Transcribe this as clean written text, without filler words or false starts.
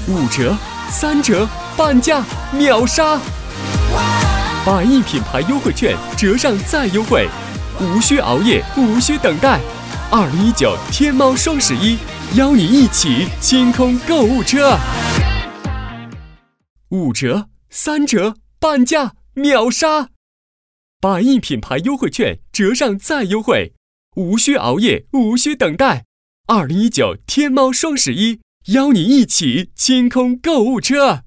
5折、3折，半价秒杀！百亿品牌优惠券折上再优惠，无需熬夜，无需等待。2019天猫双11，邀你一起清空购物车。5折、3折，半价秒杀！百亿品牌优惠券折上再优惠，无需熬夜，无需等待。2019天猫双11，邀你一起清空购物车。